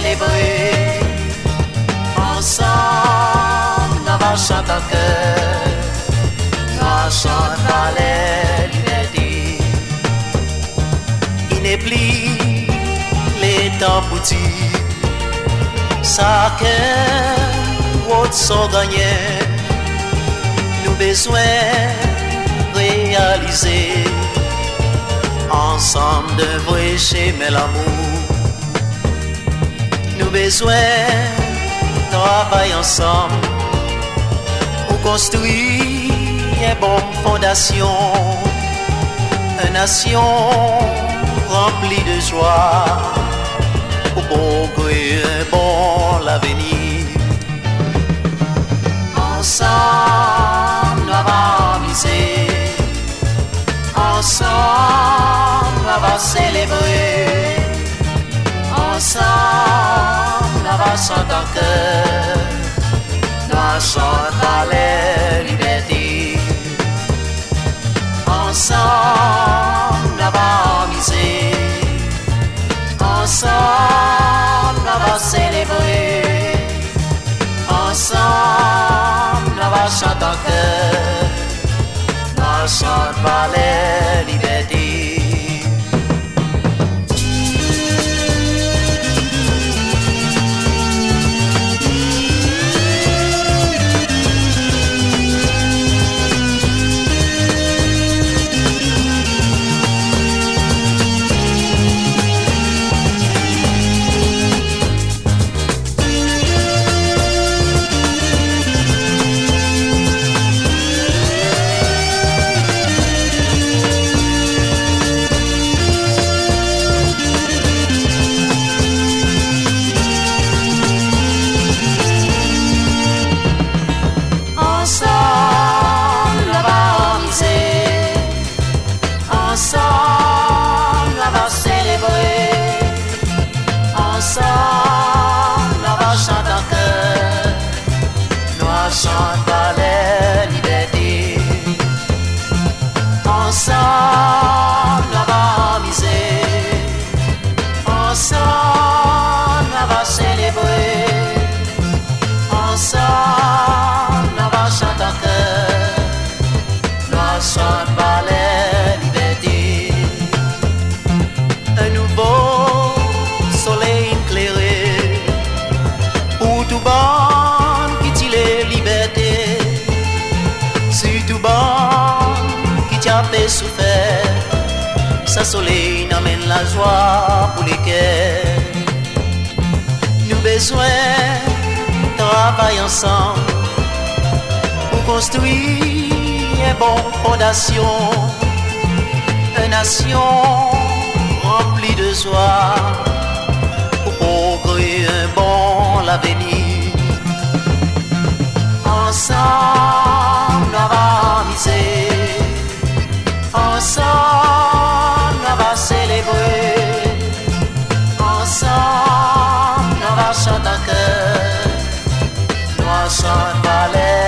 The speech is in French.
célébrer. Ensemble, on va chanter en cœur. On chante la liberté. Il n'est plus les temps pour dire ça qu'un autre sont gagnés. Nous besoin réaliser ensemble de vrai chemin l'amour. Nous besoin travailler ensemble pour construire une bonne fondation, une nation remplie de joie pour créer un bon avenir. Ensemble, nous allons miser. Ensemble, on va célébrer. Ensemble, on va chanter en cœur. Nous chantons la liberté. Ensemble, on va miser. Ensemble, on va célébrer. Ensemble, on va chanter en cœur. Nous chantons la liberté. Souffert, sa soleil n'amène la joie pour les cœurs. Nous besoin travailler ensemble pour construire une bonne fondation, une nation remplie de joie pour créer un bon avenir. Ensemble, on va miser. Ensemble, on va célébrer. Ensemble, on va chanter en cœur. Nous chantons la